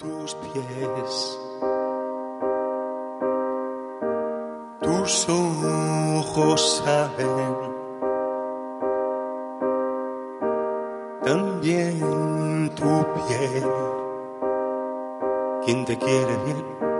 tus pies. Tus ojos saben también tu piel. Quien te quiere bien